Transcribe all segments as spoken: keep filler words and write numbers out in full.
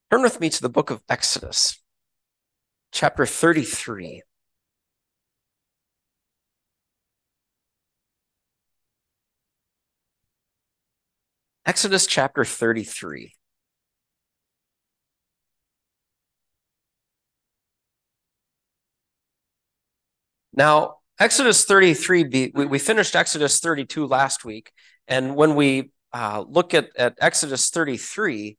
Turn with me to the book of Exodus, chapter thirty-three. Exodus chapter thirty-three. Now, Exodus thirty-three, be, we, we finished Exodus thirty-two last week, and when we uh, look at, at Exodus thirty-three,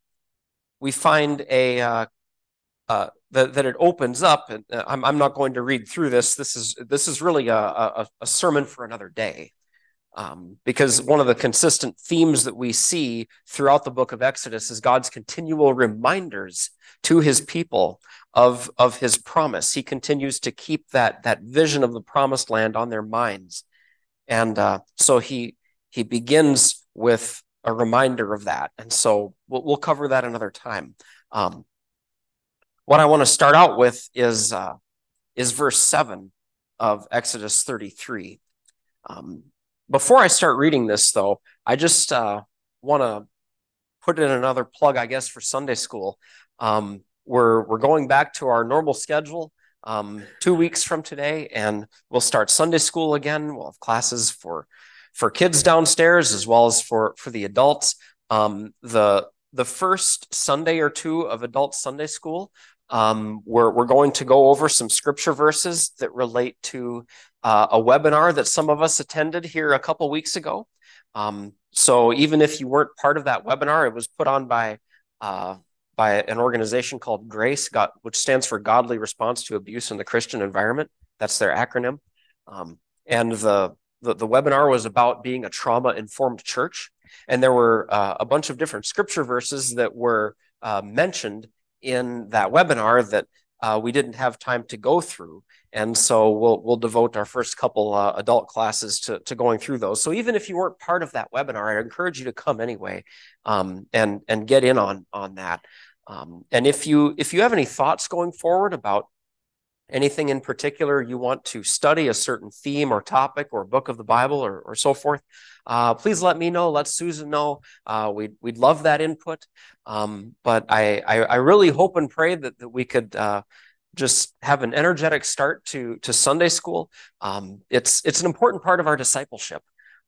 we find a uh, uh, that, that it opens up, and I'm, I'm not going to read through this. This is this is really a, a, a sermon for another day. Um, because one of the consistent themes that we see throughout the book of Exodus is God's continual reminders to his people of, of his promise. He continues to keep that, that vision of the promised land on their minds. And uh, so he, he begins with a reminder of that. And so we'll, we'll cover that another time. Um, what I want to start out with is, uh, is verse seven of Exodus thirty-three. Um, Before I start reading this, though, I just uh, want to put in another plug, I guess, for Sunday school. Um, we're we're going back to our normal schedule um, two weeks from today, and we'll start Sunday school again. We'll have classes for for kids downstairs as well as for for the adults. Um, the the first Sunday or two of adult Sunday school, um, we're we're going to go over some scripture verses that relate to Uh, a webinar that some of us attended here a couple weeks ago. Um, so even if you weren't part of that webinar, it was put on by uh, by an organization called GRACE, God, which stands for Godly Response to Abuse in the Christian Environment. That's their acronym. Um, and the, the the webinar was about being a trauma-informed church. And there were uh, a bunch of different scripture verses that were uh, mentioned in that webinar that uh, we didn't have time to go through. And so we'll we'll devote our first couple uh, adult classes to, to going through those. So even if you weren't part of that webinar, I encourage you to come anyway um, and and get in on on that. Um, and if you if you have any thoughts going forward about anything in particular you want to study, a certain theme or topic or book of the Bible or, or so forth, uh, please let me know. Let Susan know. Uh, we'd, we'd love that input. Um, but I, I, I really hope and pray that, that we could uh, just have an energetic start to, to Sunday school. Um, it's, it's an important part of our discipleship.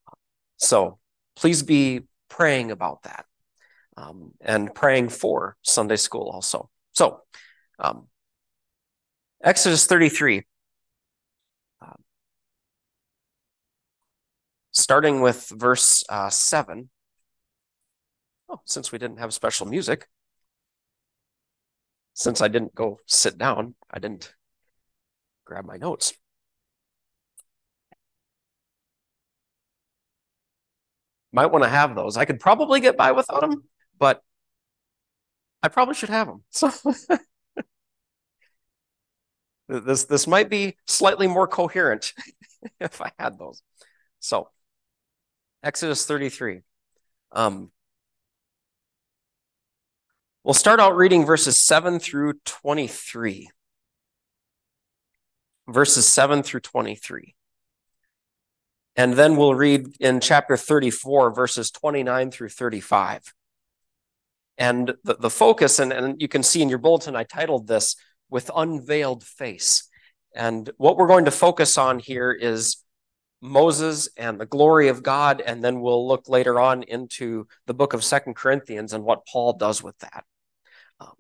So please be praying about that um, and praying for Sunday school also. So um, Exodus thirty-three, uh, starting with verse uh, seven. Oh, since we didn't have special music, since I didn't go sit down, I didn't grab my notes. Might want to have those. I could probably get by without them, but I probably should have them. So this this might be slightly more coherent if I had those. So Exodus thirty-three. Um, we'll start out reading verses seven through twenty-three. Verses seven through twenty-three. And then we'll read in chapter thirty-four, verses twenty-nine through thirty-five. And the, the focus, and, and you can see in your bulletin, I titled this, With Unveiled Face. And what we're going to focus on here is Moses and the glory of God, and then we'll look later on into the book of Second Corinthians and what Paul does with that. Um,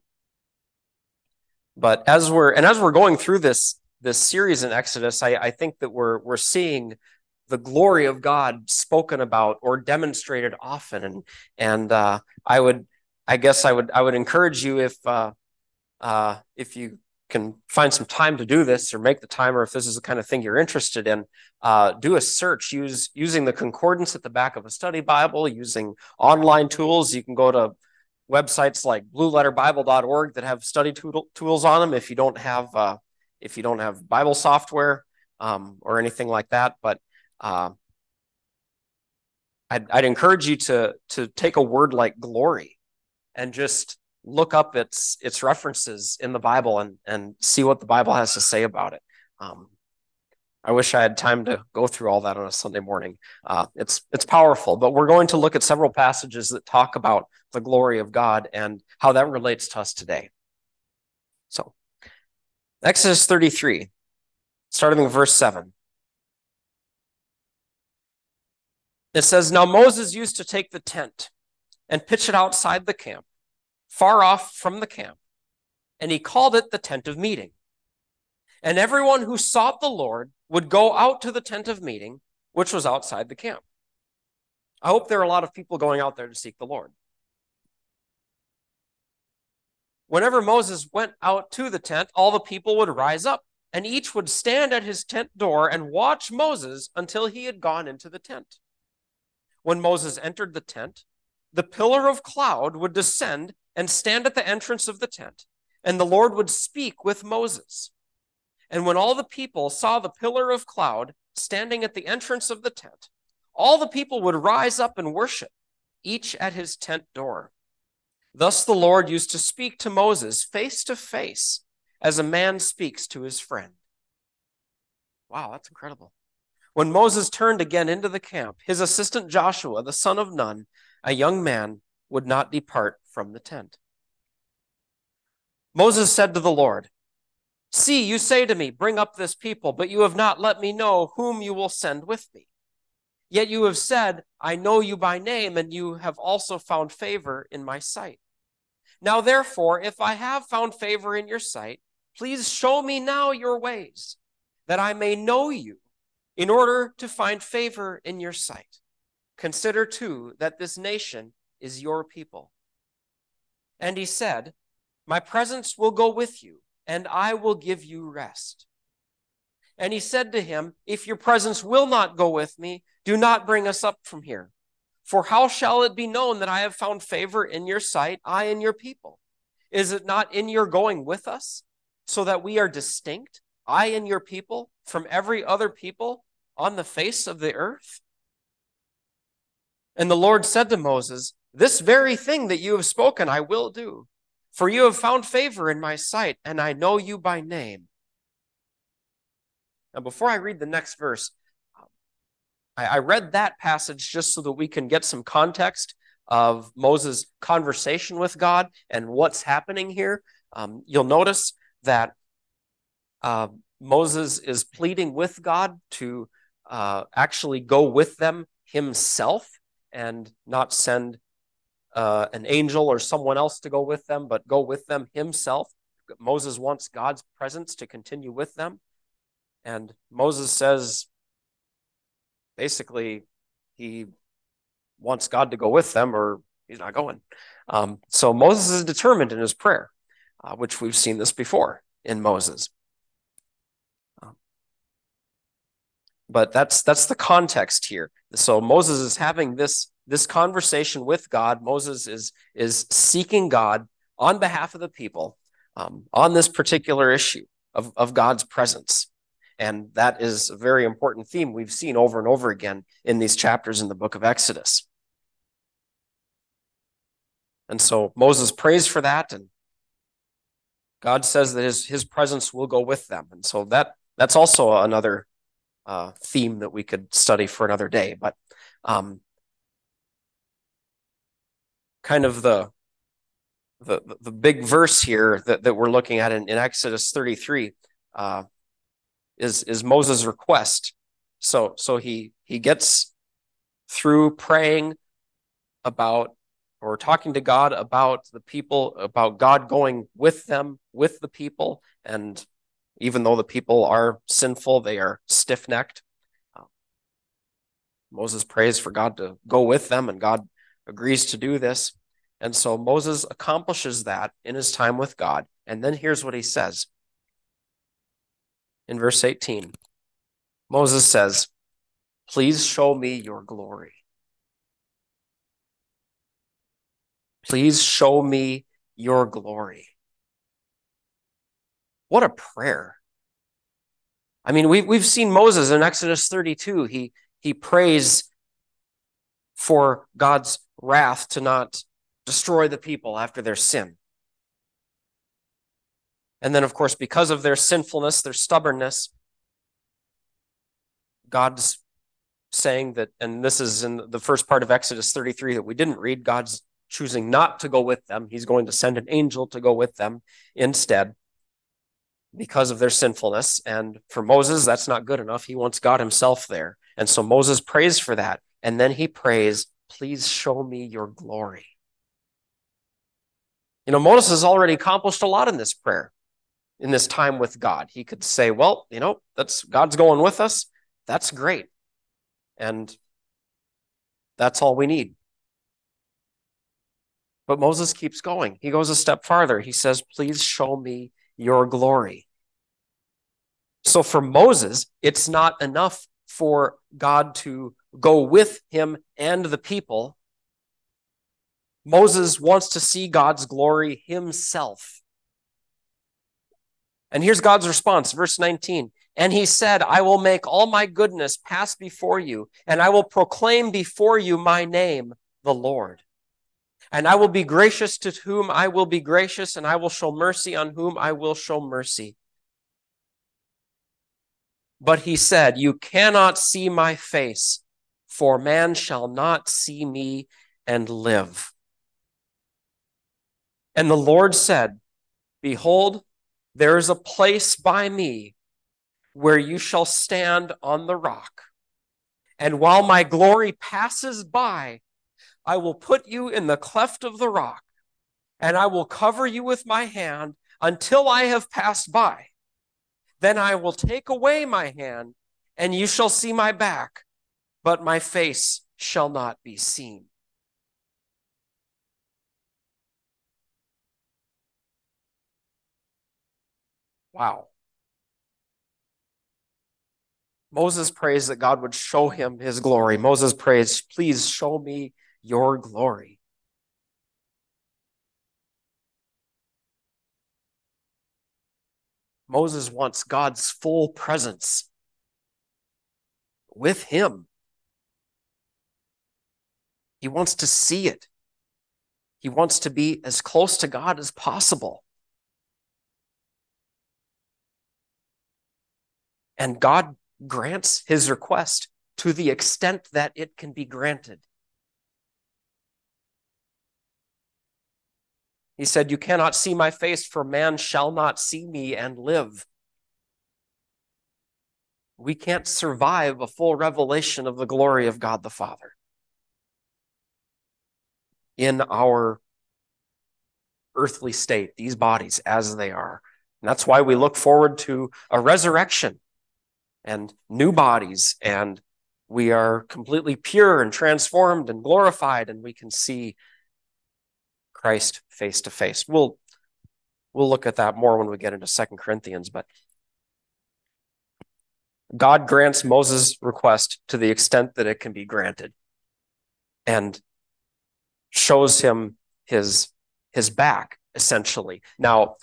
but as we're, and as we're going through this, this series in Exodus, I, I think that we're, we're seeing the glory of God spoken about or demonstrated often. And, and uh, I would, I guess I would, I would encourage you if, uh, uh, if you can find some time to do this or make the time, or if this is the kind of thing you're interested in, uh, do a search use using the concordance at the back of a study Bible, using online tools. You can go to websites like blue letter bible dot org that have study tool, tools on them if you don't have, uh, if you don't have Bible software um, or anything like that. But uh, I'd, I'd encourage you to, to take a word like glory and just look up its its references in the Bible and, and see what the Bible has to say about it. Um, I wish I had time to go through all that on a Sunday morning. Uh, it's it's powerful, but we're going to look at several passages that talk about the glory of God and how that relates to us today. So, Exodus thirty-three, starting in verse seven. It says, "Now Moses used to take the tent and pitch it outside the camp, far off from the camp, and he called it the tent of meeting. And everyone who sought the Lord would go out to the tent of meeting, which was outside the camp." I hope there are a lot of people going out there to seek the Lord. Whenever Moses went out to the tent, all the people would rise up, and each would stand at his tent door and watch Moses until he had gone into the tent. When Moses entered the tent, the pillar of cloud would descend and stand at the entrance of the tent, and the Lord would speak with Moses. And when all the people saw the pillar of cloud standing at the entrance of the tent, all the people would rise up and worship, each at his tent door. Thus the Lord used to speak to Moses face to face as a man speaks to his friend. Wow, that's incredible. When Moses turned again into the camp, his assistant Joshua, the son of Nun, a young man, would not depart from the tent. Moses said to the Lord, "See, you say to me, 'Bring up this people,' but you have not let me know whom you will send with me. Yet you have said, 'I know you by name,' and you have also found favor in my sight. Now therefore, if I have found favor in your sight, please show me now your ways, that I may know you, in order to find favor in your sight. Consider too that this nation is your people." And he said, "My presence will go with you, and I will give you rest." And he said to him, "If your presence will not go with me, do not bring us up from here. For how shall it be known that I have found favor in your sight, I and your people? Is it not in your going with us, so that we are distinct, I and your people, from every other people on the face of the earth?" And the Lord said to Moses, "This very thing that you have spoken I will do. For you have found favor in my sight, and I know you by name." Now, before I read the next verse, I, I read that passage just so that we can get some context of Moses' conversation with God and what's happening here. Um, you'll notice that uh, Moses is pleading with God to uh, actually go with them himself and not send Uh, an angel or someone else to go with them, but go with them himself. Moses wants God's presence to continue with them. And Moses says, basically, he wants God to go with them or he's not going. Um, so Moses is determined in his prayer, uh, which we've seen this before in Moses. Um, but that's that's the context here. So Moses is having this This conversation with God. Moses is, is seeking God on behalf of the people um, on this particular issue of, of God's presence. And that is a very important theme we've seen over and over again in these chapters in the book of Exodus. And so Moses prays for that, and God says that his, his presence will go with them. And so that that's also another uh, theme that we could study for another day. But um, kind of the, the the big verse here that, that we're looking at in, in Exodus thirty-three uh, is, is Moses' request. So, so he, he gets through praying about or talking to God about the people, about God going with them, with the people. And even though the people are sinful, they are stiff-necked. Uh, Moses prays for God to go with them, and God agrees to do this. And so Moses accomplishes that in his time with God. And then here's what he says. In verse eighteen, Moses says, "Please show me your glory. Please show me your glory." What a prayer. I mean, we've, we've seen Moses in Exodus thirty-two. He, he prays for God's wrath to not destroy the people after their sin. And then, of course, because of their sinfulness, their stubbornness, God's saying that, and this is in the first part of Exodus thirty-three that we didn't read, God's choosing not to go with them. He's going to send an angel to go with them instead because of their sinfulness. And for Moses, that's not good enough. He wants God himself there. And so Moses prays for that. And then he prays, please show me your glory. You know, Moses has already accomplished a lot in this prayer, in this time with God. He could say, well, you know, that's God's going with us. That's great. And that's all we need. But Moses keeps going. He goes a step farther. He says, please show me your glory. So for Moses, it's not enough for God to go with him and the people. Moses wants to see God's glory himself. And here's God's response, verse nineteen. And he said, I will make all my goodness pass before you, and I will proclaim before you my name, the Lord. And I will be gracious to whom I will be gracious, and I will show mercy on whom I will show mercy. But he said, you cannot see my face, for man shall not see me and live. And the Lord said, behold, there is a place by me where you shall stand on the rock. And while my glory passes by, I will put you in the cleft of the rock, and I will cover you with my hand until I have passed by. Then I will take away my hand, and you shall see my back, but my face shall not be seen. Wow. Moses prays that God would show him his glory. Moses prays, please show me your glory. Moses wants God's full presence with him. He wants to see it. He wants to be as close to God as possible. And God grants his request to the extent that it can be granted. He said, you cannot see my face, for man shall not see me and live. We can't survive a full revelation of the glory of God the Father in our earthly state, these bodies as they are. And that's why we look forward to a resurrection and new bodies, and we are completely pure and transformed and glorified, and we can see Christ face to face. We'll we'll look at that more when we get into Second Corinthians, but God grants Moses' request to the extent that it can be granted, and shows him his his back, essentially. Now,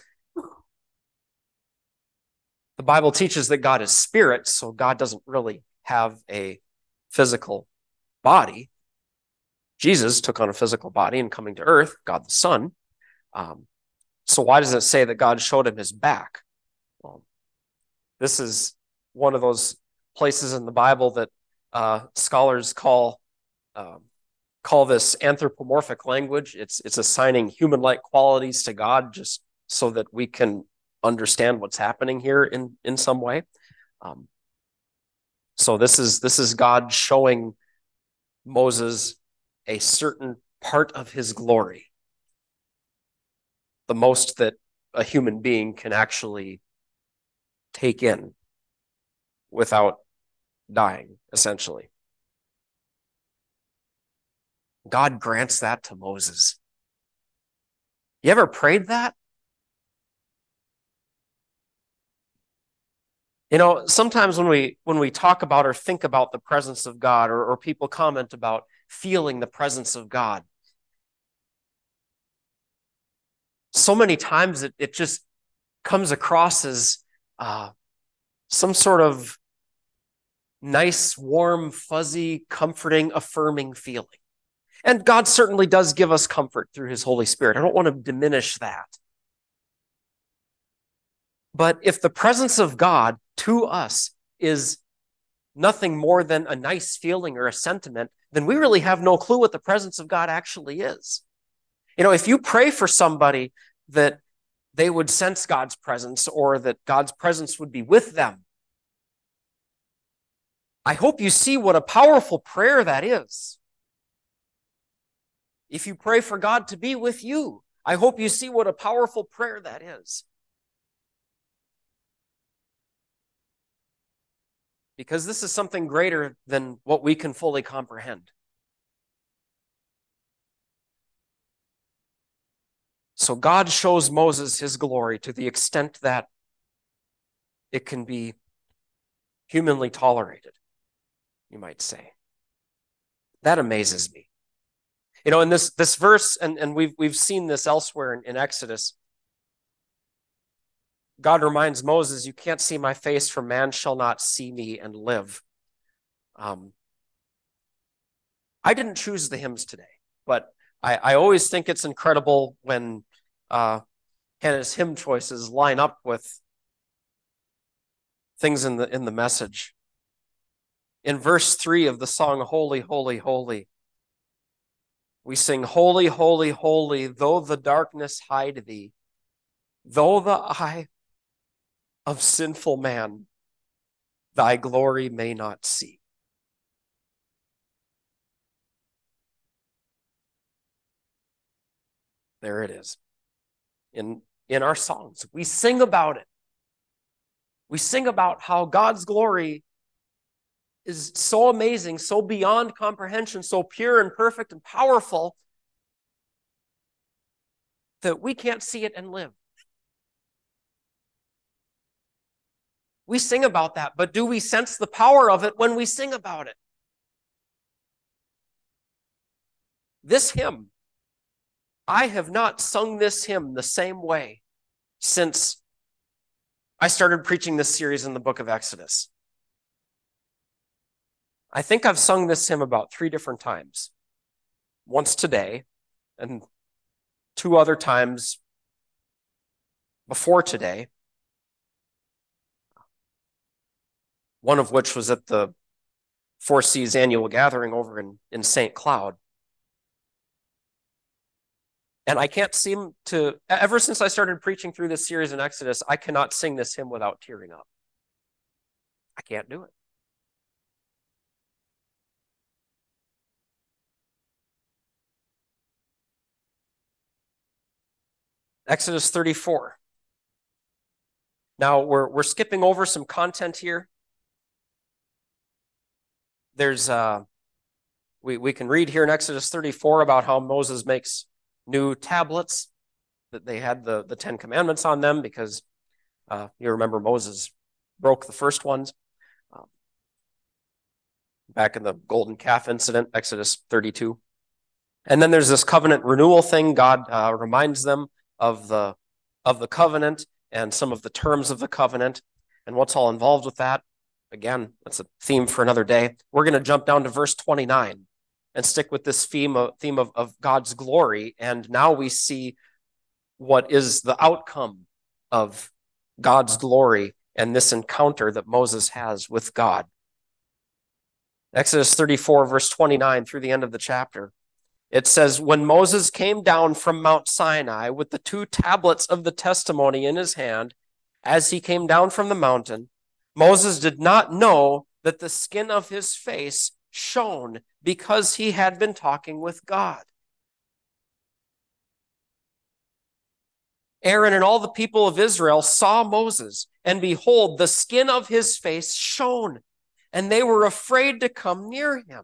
the Bible teaches that God is spirit, so God doesn't really have a physical body. Jesus took on a physical body and coming to earth, God the Son. Um, so why does it say that God showed him his back? Well, this is one of those places in the Bible that uh, scholars call um, call this anthropomorphic language. It's it's assigning human-like qualities to God just so that we can understand what's happening here in, in some way. Um, so this is this is God showing Moses a certain part of his glory, the most that a human being can actually take in without dying, essentially. God grants that to Moses. You ever prayed that? You know, sometimes when we when we talk about or think about the presence of God, or, or people comment about feeling the presence of God, so many times it, it just comes across as uh, some sort of nice, warm, fuzzy, comforting, affirming feeling. And God certainly does give us comfort through his Holy Spirit. I don't want to diminish that. But if the presence of God to us is nothing more than a nice feeling or a sentiment, then we really have no clue what the presence of God actually is. You know, if you pray for somebody that they would sense God's presence or that God's presence would be with them, I hope you see what a powerful prayer that is. If you pray for God to be with you, I hope you see what a powerful prayer that is. Because this is something greater than what we can fully comprehend. So God shows Moses his glory to the extent that it can be humanly tolerated, you might say. That amazes me. You know, in this, this verse, and, and we've, we've seen this elsewhere in, in Exodus, God reminds Moses, you can't see my face, for man shall not see me and live. Um, I didn't choose the hymns today, but I, I always think it's incredible when uh, Hannah's hymn choices line up with things in the, in the message. In verse three of the song, Holy, Holy, Holy, we sing, Holy, holy, holy, though the darkness hide thee, though the eye of sinful man thy glory may not see. There it is. In, in our songs, we sing about it. We sing about how God's glory is so amazing, so beyond comprehension, so pure and perfect and powerful that we can't see it and live. We sing about that, but do we sense the power of it when we sing about it? This hymn, I have not sung this hymn the same way since I started preaching this series in the book of Exodus. I think I've sung this hymn about three different times. Once today, and two other times before today. One of which was at the Four Seas annual gathering over in, in Saint Cloud. And I can't seem to, ever since I started preaching through this series in Exodus, I cannot sing this hymn without tearing up. I can't do it. Exodus thirty-four. Now we're, we're skipping over some content here. There's, uh, we, we can read here in Exodus thirty-four about how Moses makes new tablets, that they had the, the Ten Commandments on them because uh, you remember Moses broke the first ones. Um, back in the golden calf incident, Exodus thirty-two. And then there's this covenant renewal thing. God uh, reminds them of the, of the covenant and some of the terms of the covenant and what's all involved with that. Again, that's a theme for another day. We're going to jump down to verse twenty-nine and stick with this theme of, theme of, of God's glory. And now we see what is the outcome of God's glory and this encounter that Moses has with God. Exodus thirty-four, verse twenty-nine through the end of the chapter. It says, when Moses came down from Mount Sinai with the two tablets of the testimony in his hand, as he came down from the mountain, Moses did not know that the skin of his face shone because he had been talking with God. Aaron and all the people of Israel saw Moses, and behold, the skin of his face shone, and they were afraid to come near him.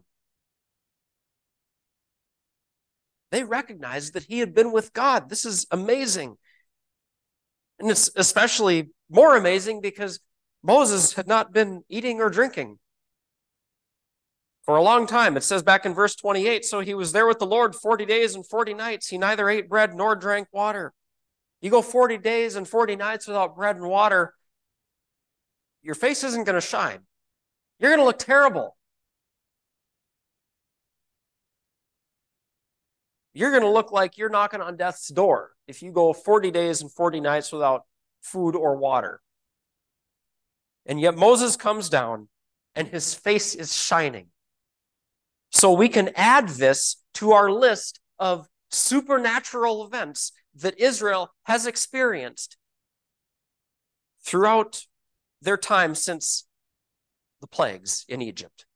They recognized that he had been with God. This is amazing. And it's especially more amazing because Moses had not been eating or drinking for a long time. It says back in verse twenty-eight, so he was there with the Lord forty days and forty nights. He neither ate bread nor drank water. You go forty days and forty nights without bread and water, your face isn't going to shine. You're going to look terrible. You're going to look like you're knocking on death's door if you go forty days and forty nights without food or water. And yet Moses comes down and his face is shining. So we can add this to our list of supernatural events that Israel has experienced throughout their time since the plagues in Egypt.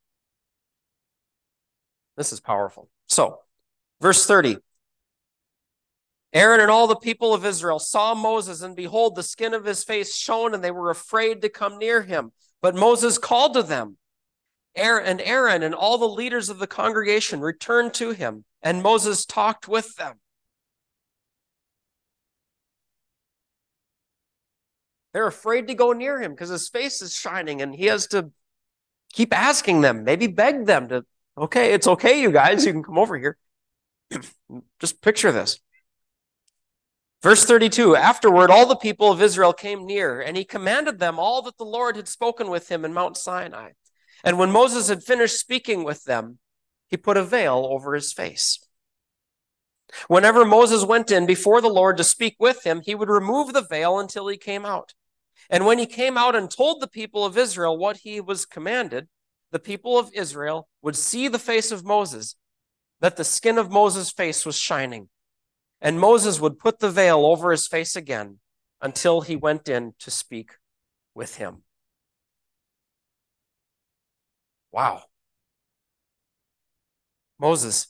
This is powerful. So, verse thirty. Aaron and all the people of Israel saw Moses, and behold, the skin of his face shone, and they were afraid to come near him. But Moses called to them. Aaron and Aaron and all the leaders of the congregation returned to him, and Moses talked with them. They're afraid to go near him because his face is shining, and he has to keep asking them, maybe beg them to, okay, it's okay, you guys, you can come over here. Just picture this. Verse thirty-two, afterward, all the people of Israel came near, and he commanded them all that the Lord had spoken with him in Mount Sinai. And when Moses had finished speaking with them, he put a veil over his face. Whenever Moses went in before the Lord to speak with him, he would remove the veil until he came out. And when he came out and told the people of Israel what he was commanded, the people of Israel would see the face of Moses, that the skin of Moses' face was shining. And Moses would put the veil over his face again until he went in to speak with him. Wow. Moses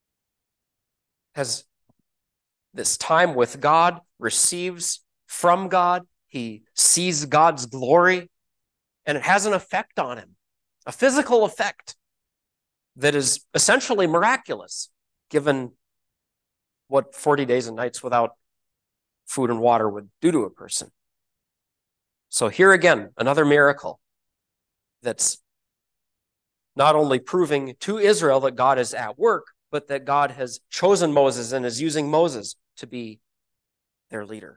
has this time with God, receives from God. He sees God's glory, and it has an effect on him, a physical effect that is essentially miraculous, given what forty days and nights without food and water would do to a person. So here again, another miracle that's not only proving to Israel that God is at work, but that God has chosen Moses and is using Moses to be their leader.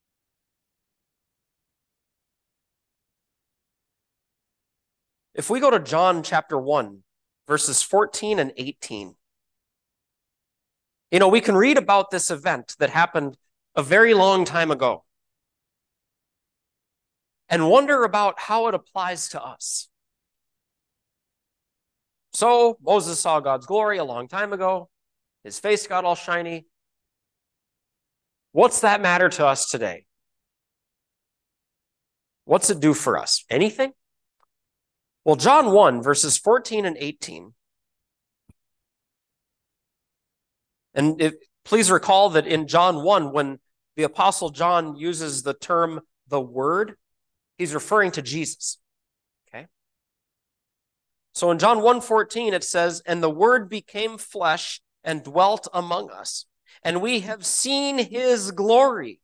If we go to John chapter one, verses fourteen and eighteen, you know, we can read about this event that happened a very long time ago and wonder about how it applies to us. So Moses saw God's glory a long time ago. His face got all shiny. What's that matter to us today? What's it do for us? Anything? Well, John one, verses fourteen and eighteen. And if, please recall that in John one, when the Apostle John uses the term the Word, he's referring to Jesus. Okay? So in John one fourteen, it says, and the Word became flesh and dwelt among us, and we have seen his glory.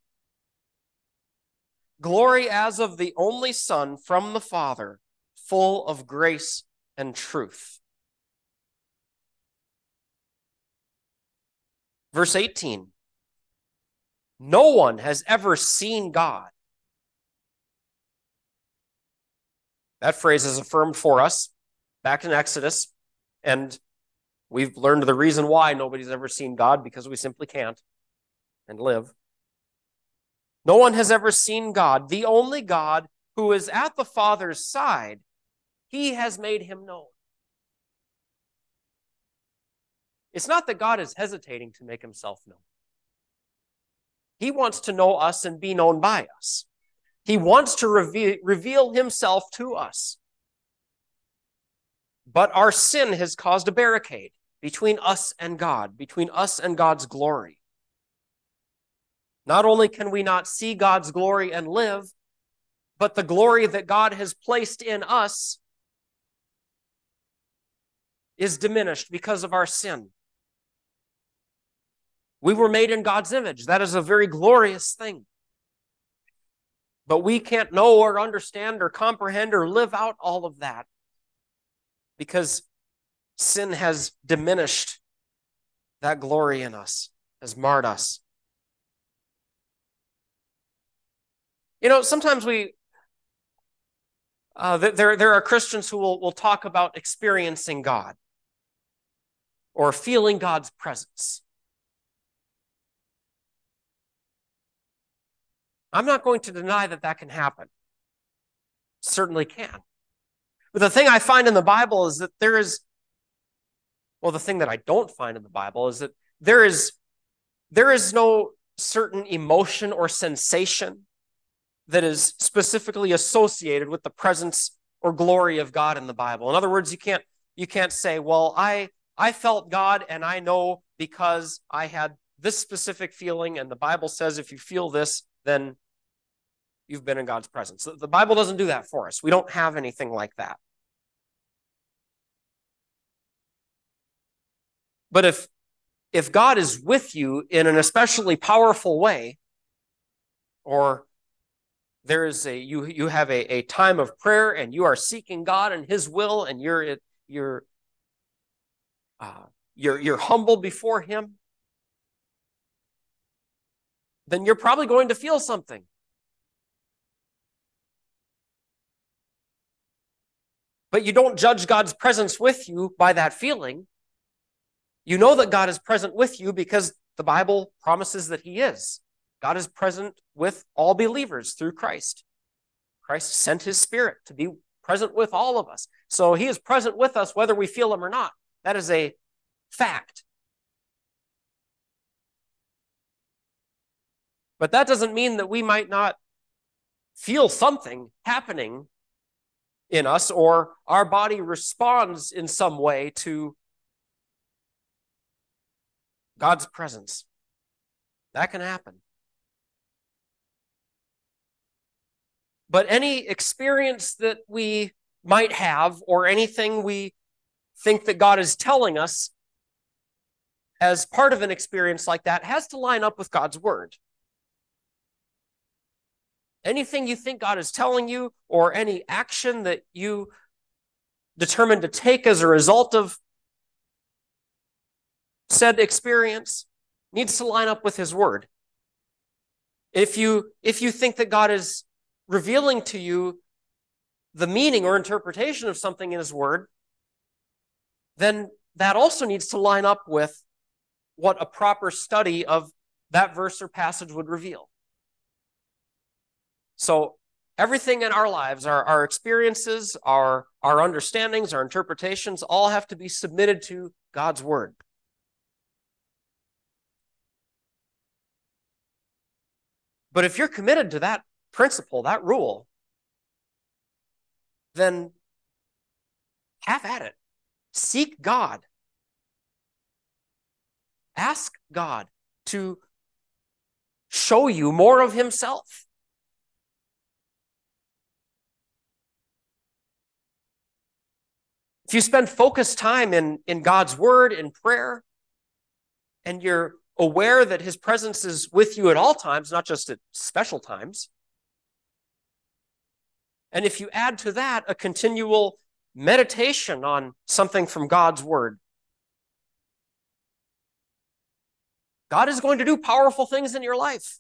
Glory as of the only Son from the Father, full of grace and truth. Verse eighteen, no one has ever seen God. That phrase is affirmed for us back in Exodus, and we've learned the reason why nobody's ever seen God, because we simply can't and live. No one has ever seen God, the only God who is at the Father's side. He has made him known. It's not that God is hesitating to make himself known. He wants to know us and be known by us. He wants to reveal, reveal himself to us. But our sin has caused a barricade between us and God, between us and God's glory. Not only can we not see God's glory and live, but the glory that God has placed in us is diminished because of our sin. We were made in God's image. That is a very glorious thing. But we can't know or understand or comprehend or live out all of that because sin has diminished that glory in us, has marred us. You know, sometimes we, uh, there, there are Christians who will, will talk about experiencing God or feeling God's presence. I'm not going to deny that that can happen. Certainly can. But the thing I find in the Bible is that there is, well, the thing that I don't find in the Bible is that there is, there is no certain emotion or sensation that is specifically associated with the presence or glory of God in the Bible. In other words, you can't, you can't say, well, I, I felt God and I know because I had this specific feeling, and the Bible says if you feel this, then you've been in God's presence. The Bible doesn't do that for us. We don't have anything like that. But if, if God is with you in an especially powerful way, or there is a, you, you have a, a time of prayer and you are seeking God and his will, and you're, you're, uh, you're, you're humble before him, then you're probably going to feel something. But you don't judge God's presence with you by that feeling. You know that God is present with you because the Bible promises that he is. God is present with all believers through Christ. Christ sent his Spirit to be present with all of us. So he is present with us whether we feel him or not. That is a fact. But that doesn't mean that we might not feel something happening in us, or our body responds in some way to God's presence. That can happen. But any experience that we might have, or anything we think that God is telling us as part of an experience like that, has to line up with God's word. Anything you think God is telling you, or any action that you determine to take as a result of said experience, needs to line up with his word. If you, if you think that God is revealing to you the meaning or interpretation of something in his word, then that also needs to line up with what a proper study of that verse or passage would reveal. So everything in our lives, our, our experiences, our, our understandings, our interpretations, all have to be submitted to God's word. But if you're committed to that principle, that rule, then have at it. Seek God. Ask God to show you more of himself. If you spend focused time in, in God's word, in prayer, and you're aware that his presence is with you at all times, not just at special times, and if you add to that a continual meditation on something from God's word, God is going to do powerful things in your life.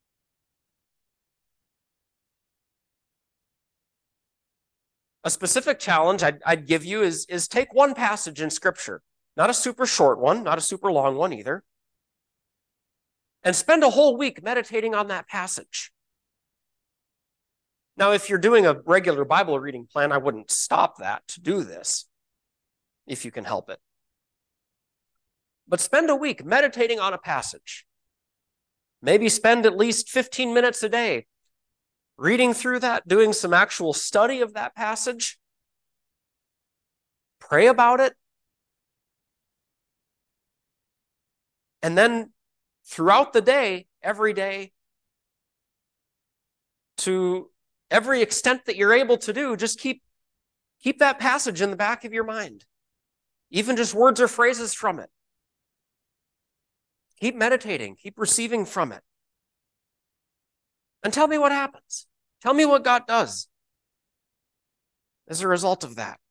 A specific challenge I'd, I'd give you is, is take one passage in Scripture, not a super short one, not a super long one either, and spend a whole week meditating on that passage. Now, if you're doing a regular Bible reading plan, I wouldn't stop that to do this, if you can help it. But spend a week meditating on a passage. Maybe spend at least fifteen minutes a day reading through that, doing some actual study of that passage. Pray about it. And then throughout the day, every day, to every extent that you're able to do, just keep, keep that passage in the back of your mind. Even just words or phrases from it. Keep meditating, keep receiving from it. And tell me what happens. Tell me what God does as a result of that.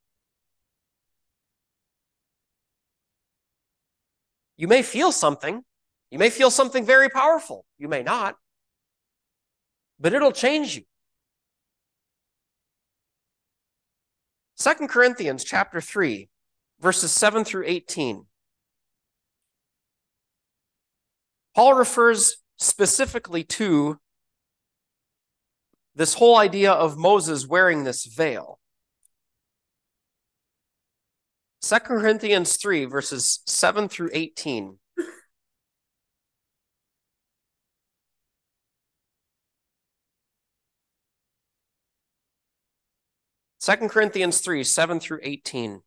You may feel something. You may feel something very powerful. You may not. But it'll change you. Second Corinthians chapter three, verses seven through eighteen. Paul refers specifically to this whole idea of Moses wearing this veil. Second Corinthians three, verses seven through eighteen. Second Corinthians three, seven through eighteen.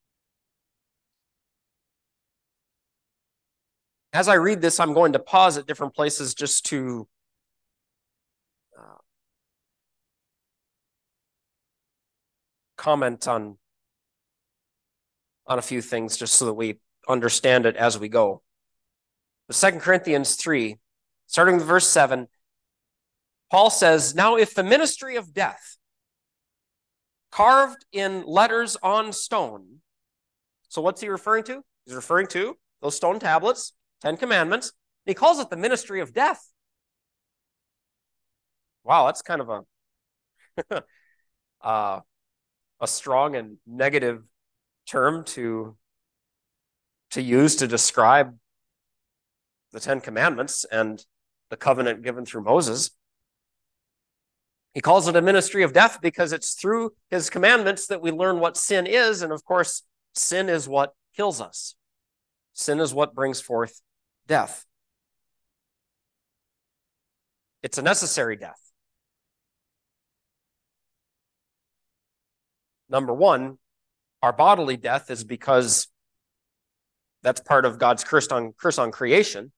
As I read this, I'm going to pause at different places just to uh, comment on, on a few things just so that we understand it as we go. The Second Corinthians three, starting with verse seven, Paul says, "Now if the ministry of death, carved in letters on stone," so what's he referring to? He's referring to those stone tablets, Ten Commandments. He calls it the ministry of death. Wow, that's kind of a uh, a strong and negative term to to use to describe the Ten Commandments and the covenant given through Moses. He calls it a ministry of death because it's through his commandments that we learn what sin is, and of course, sin is what kills us. Sin is what brings forth death. It's a necessary death. Number one, our bodily death is because that's part of God's curse on, curse on creation.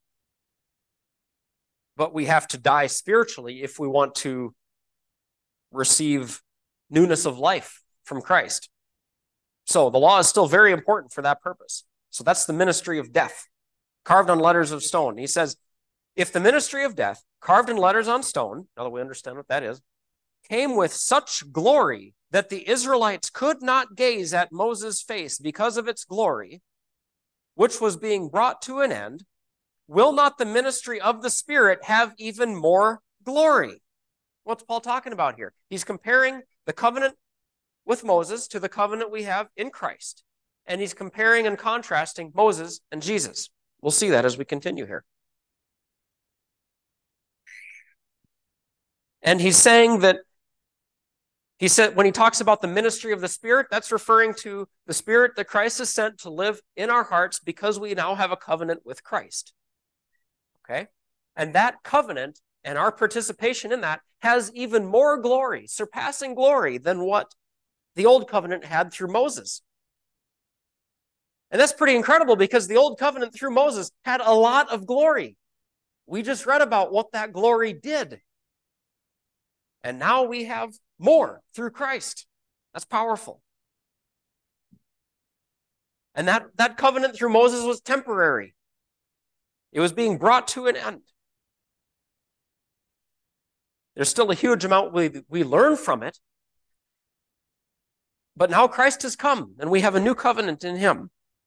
But we have to die spiritually if we want to receive newness of life from Christ. So the law is still very important for that purpose. So that's the ministry of death, carved on letters of stone. He says, if the ministry of death, carved in letters on stone, now that we understand what that is, came with such glory that the Israelites could not gaze at Moses' face because of its glory, which was being brought to an end, will not the ministry of the Spirit have even more glory? What's Paul talking about here? He's comparing the covenant with Moses to the covenant we have in Christ. And he's comparing and contrasting Moses and Jesus. We'll see that as we continue here. And he's saying that he said when he talks about the ministry of the Spirit, that's referring to the Spirit that Christ has sent to live in our hearts because we now have a covenant with Christ. Okay? And that covenant and our participation in that has even more glory, surpassing glory than what the old covenant had through Moses. And that's pretty incredible because the old covenant through Moses had a lot of glory. We just read about what that glory did. And now we have more through Christ. That's powerful. And that, that covenant through Moses was temporary. It was being brought to an end. There's still a huge amount we, we learn from it. But now Christ has come, and we have a new covenant in him.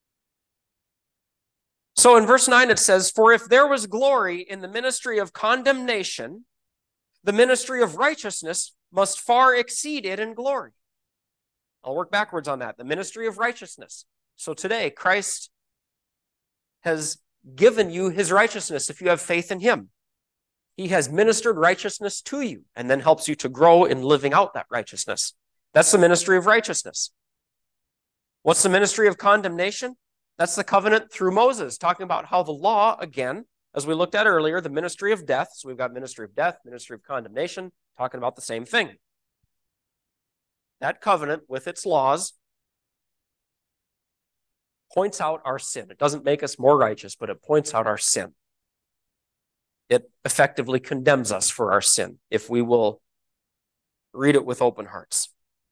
So in verse nine it says, "For if there was glory in the ministry of condemnation, the ministry of righteousness must far exceed it in glory." I'll work backwards on that. The ministry of righteousness. So today, Christ has given you his righteousness if you have faith in him. He has ministered righteousness to you and then helps you to grow in living out that righteousness. That's the ministry of righteousness. What's the ministry of condemnation? That's the covenant through Moses, talking about how the law, again, as we looked at earlier, the ministry of death. So we've got ministry of death, ministry of condemnation, talking about the same thing. That covenant with its laws points out our sin. It doesn't make us more righteous, but it points out our sin. It effectively condemns us for our sin if we will read it with open hearts.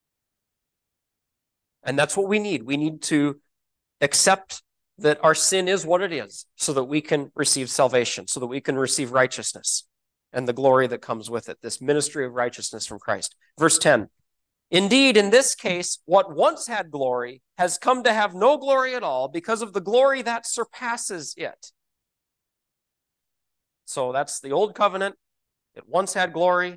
And that's what we need. We need to accept that our sin is what it is so that we can receive salvation, so that we can receive righteousness and the glory that comes with it, this ministry of righteousness from Christ. Verse ten, "Indeed, in this case, what once had glory has come to have no glory at all because of the glory that surpasses it." So that's the old covenant. It once had glory.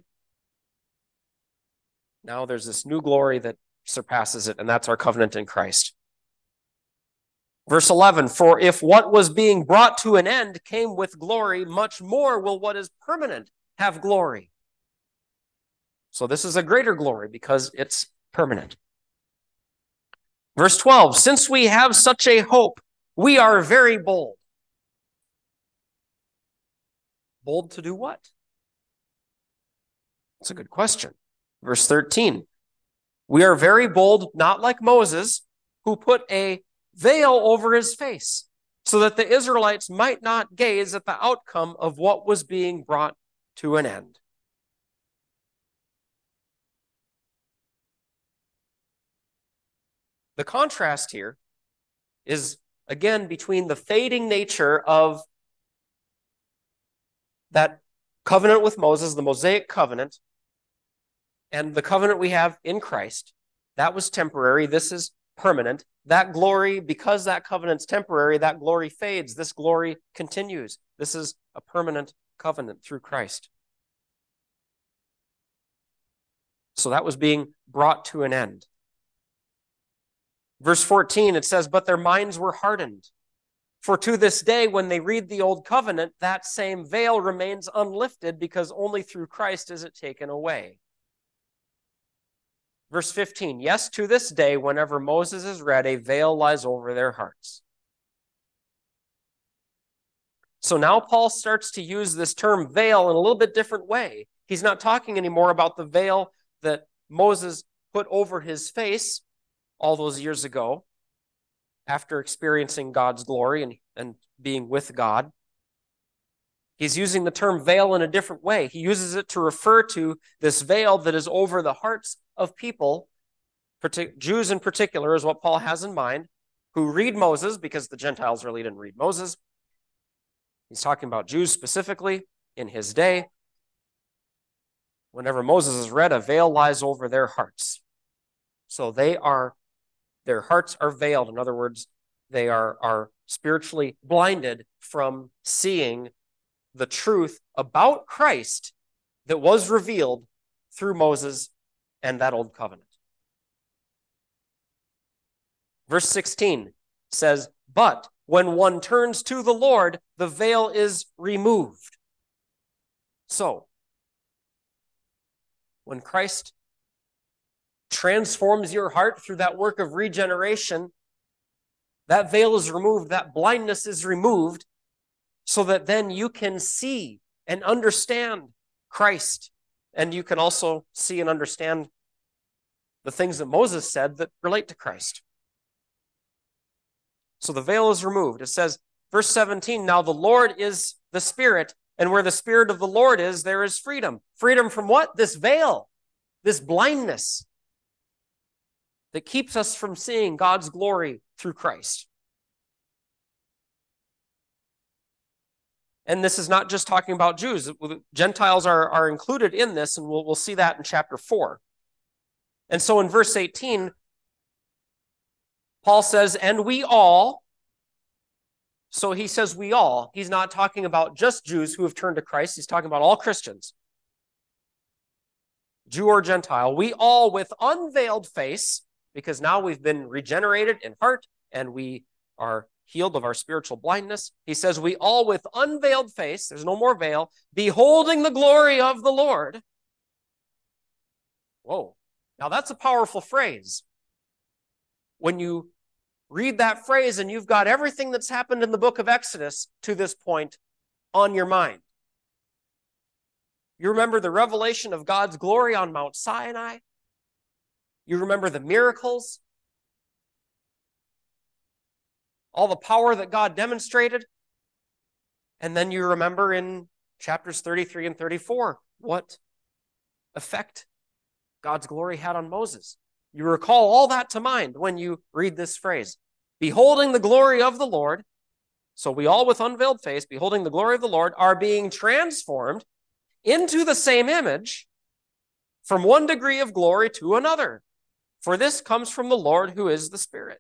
Now there's this new glory that surpasses it, and that's our covenant in Christ. Verse eleven, "For if what was being brought to an end came with glory, much more will what is permanent have glory." So this is a greater glory because it's permanent. Verse twelve, since we have such a hope, we are very bold. Bold to do what? That's a good question. Verse thirteen, we are very bold, not like Moses, who put a veil over his face, so that the Israelites might not gaze at the outcome of what was being brought to an end. The contrast here is, again, between the fading nature of that covenant with Moses, the Mosaic covenant, and the covenant we have in Christ. That was temporary. This is permanent. That glory, because that covenant's temporary, that glory fades. This glory continues. This is a permanent covenant through Christ. So that was being brought to an end. Verse fourteen, it says, but their minds were hardened. For to this day, when they read the old covenant, that same veil remains unlifted, because only through Christ is it taken away. Verse fifteen, yes, to this day, whenever Moses is read, a veil lies over their hearts. So now Paul starts to use this term veil in a little bit different way. He's not talking anymore about the veil that Moses put over his face all those years ago after experiencing God's glory and, and being with God. He's using the term veil in a different way. He uses it to refer to this veil that is over the hearts of people, Jews in particular is what Paul has in mind, who read Moses, because the Gentiles really didn't read Moses. He's talking about Jews specifically in his day. Whenever Moses is read, a veil lies over their hearts. So they are, their hearts are veiled. In other words, they are, are spiritually blinded from seeing the truth about Christ that was revealed through Moses and that old covenant. Verse sixteen says, but when one turns to the Lord, the veil is removed. So, when Christ transforms your heart through that work of regeneration, that veil is removed, that blindness is removed, so that then you can see and understand Christ. And you can also see and understand the things that Moses said that relate to Christ. So the veil is removed. It says, verse seventeen, now the Lord is the Spirit, and where the Spirit of the Lord is, there is freedom. Freedom from what? This veil, this blindness that keeps us from seeing God's glory through Christ. And this is not just talking about Jews. Gentiles are, are included in this, and we'll, we'll see that in chapter four. And so in verse eighteen, Paul says, and we all, so he says we all. He's not talking about just Jews who have turned to Christ. He's talking about all Christians, Jew or Gentile. We all with unveiled face, because now we've been regenerated in heart and we are healed of our spiritual blindness. He says, we all with unveiled face, there's no more veil, beholding the glory of the Lord. Whoa. Now that's a powerful phrase. When you read that phrase and you've got everything that's happened in the book of Exodus to this point on your mind. You remember the revelation of God's glory on Mount Sinai. You remember the miracles, all the power that God demonstrated. And then you remember in chapters thirty-three and thirty-four what effect God's glory had on Moses. You recall all that to mind when you read this phrase, beholding the glory of the Lord. So we all with unveiled face, beholding the glory of the Lord, are being transformed into the same image from one degree of glory to another. For this comes from the Lord who is the Spirit.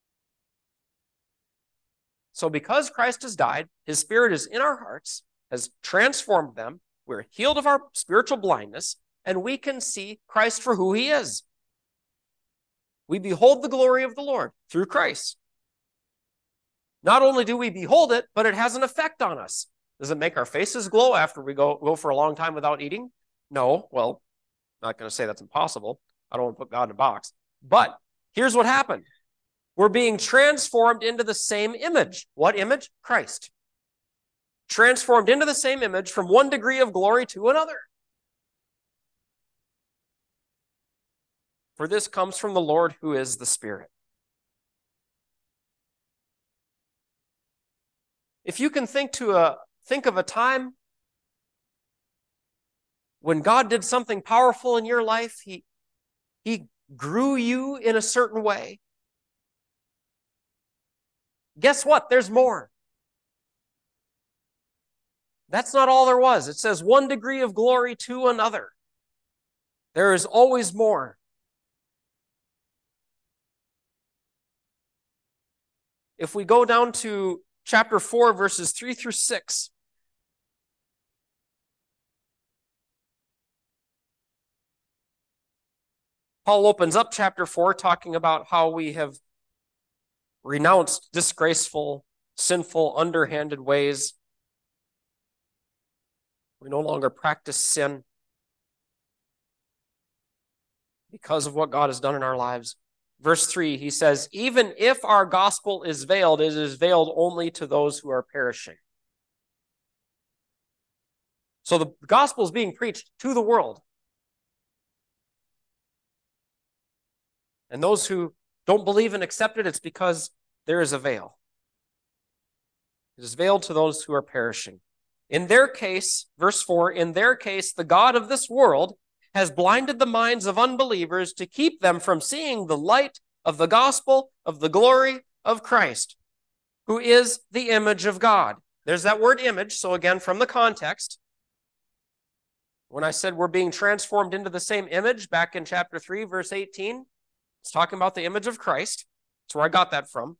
So because Christ has died, his Spirit is in our hearts, has transformed them. We're healed of our spiritual blindness, and we can see Christ for who he is. We behold the glory of the Lord through Christ. Not only do we behold it, but it has an effect on us. Does it make our faces glow after we go, go for a long time without eating? No. Well, I'm not going to say that's impossible. I don't want to put God in a box. But here's what happened. We're being transformed into the same image. What image? Christ. Transformed into the same image from one degree of glory to another. For this comes from the Lord who is the Spirit. If you can think to a think of a time when God did something powerful in your life, he, he grew you in a certain way. Guess what? There's more. That's not all there was. It says one degree of glory to another. There is always more. If we go down to chapter four, verses three through six, Paul opens up chapter four talking about how we have renounced disgraceful, sinful, underhanded ways. We no longer practice sin because of what God has done in our lives. Verse three, he says, even if our gospel is veiled, it is veiled only to those who are perishing. So the gospel is being preached to the world. And those who don't believe and accept it, it's because there is a veil. It is veiled to those who are perishing. In their case, verse four, in their case, the God of this world has blinded the minds of unbelievers to keep them from seeing the light of the gospel of the glory of Christ, who is the image of God. There's that word image. So again, from the context, when I said we're being transformed into the same image back in chapter three, verse eighteen, it's talking about the image of Christ. That's where I got that from.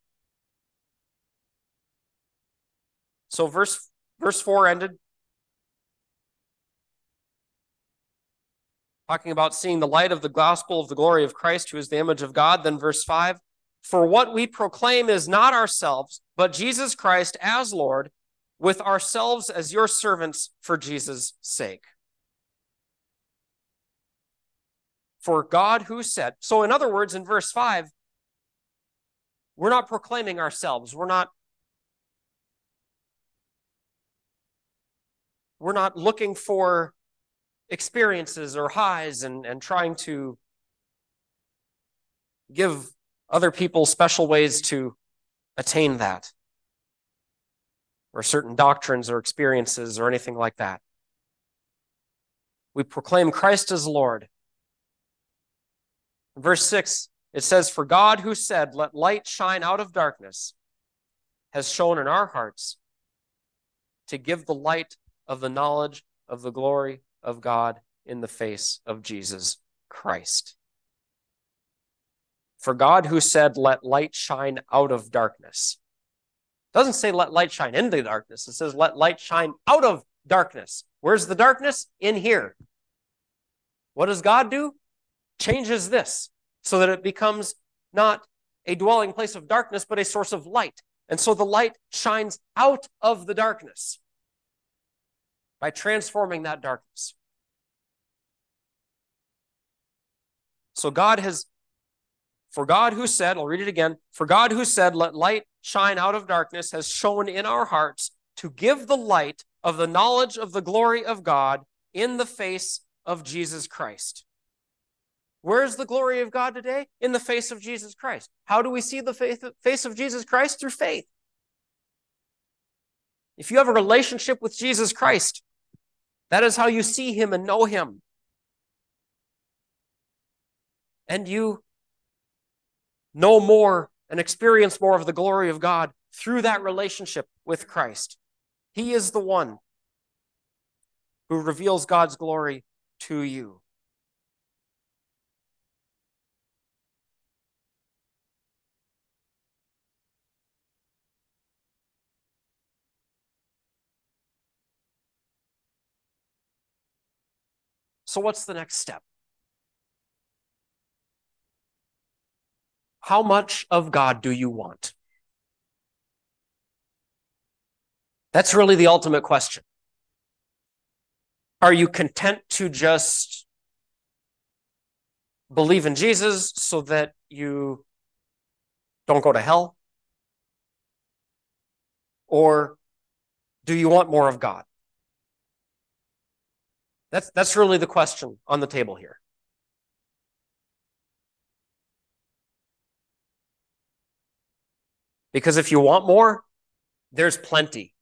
So verse, verse four ended talking about seeing the light of the gospel of the glory of Christ, who is the image of God. Then verse five, for what we proclaim is not ourselves, but Jesus Christ as Lord, with ourselves as your servants for Jesus' sake. For God who said, so in other words, in verse five, we're not proclaiming ourselves. We're not, we're not looking for experiences or highs and, and trying to give other people special ways to attain that, or certain doctrines or experiences or anything like that. We proclaim Christ as Lord. In verse six, it says, for God who said, let light shine out of darkness, has shone in our hearts to give the light of the knowledge of the glory of God in the face of Jesus Christ. For God who said, let light shine out of darkness. It doesn't say let light shine into darkness. It says let light shine out of darkness. Where's the darkness? In here. What does God do? Changes this so that it becomes not a dwelling place of darkness, but a source of light. And so the light shines out of the darkness by transforming that darkness. So God has, for God who said, I'll read it again, for God who said, let light shine out of darkness, has shone in our hearts to give the light of the knowledge of the glory of God in the face of Jesus Christ. Where's the glory of God today? In the face of Jesus Christ. How do we see the face of Jesus Christ? Through faith. If you have a relationship with Jesus Christ, that is how you see him and know him. And you know more and experience more of the glory of God through that relationship with Christ. He is the one who reveals God's glory to you. So what's the next step? How much of God do you want? That's really the ultimate question. Are you content to just believe in Jesus so that you don't go to hell? Or do you want more of God? That's, that's really the question on the table here. Because if you want more, there's plenty.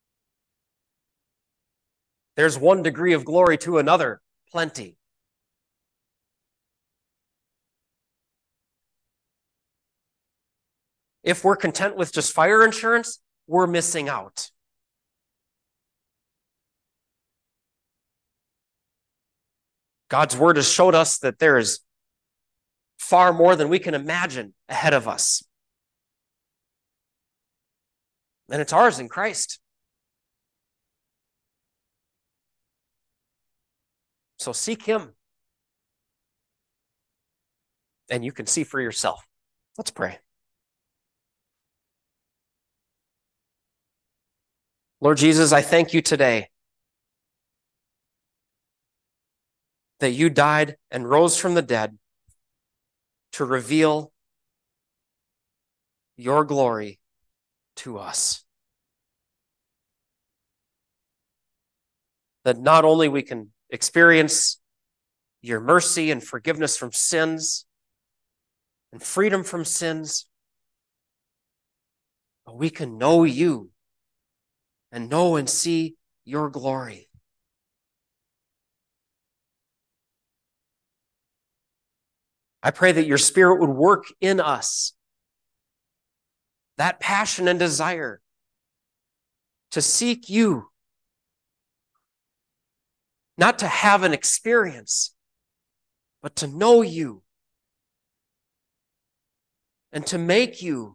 There's one degree of glory to another, plenty. If we're content with just fire insurance, we're missing out. God's word has showed us that there is far more than we can imagine ahead of us. And it's ours in Christ. So seek him. And you can see for yourself. Let's pray. Lord Jesus, I thank you today that you died and rose from the dead to reveal your glory to us. That not only we can experience your mercy and forgiveness from sins and freedom from sins, but we can know you and know and see your glory. I pray that your Spirit would work in us that passion and desire to seek you, not to have an experience, but to know you and to make you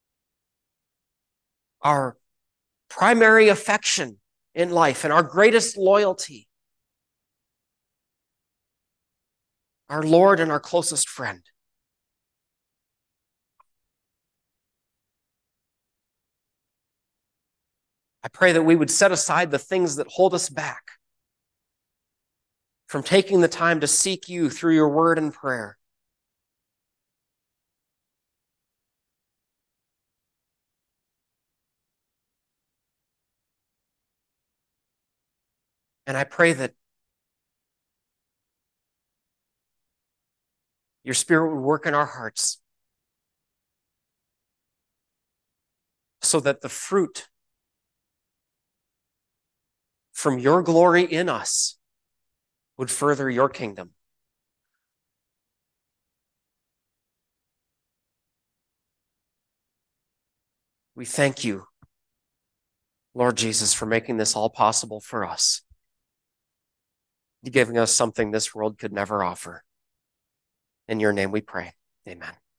our primary affection in life and our greatest loyalty, our Lord and our closest friend. I pray that we would set aside the things that hold us back from taking the time to seek you through your word and prayer. And I pray that your Spirit would work in our hearts so that the fruit from your glory in us would further your kingdom. We thank you, Lord Jesus, for making this all possible for us, giving us something this world could never offer. In your name we pray. Amen.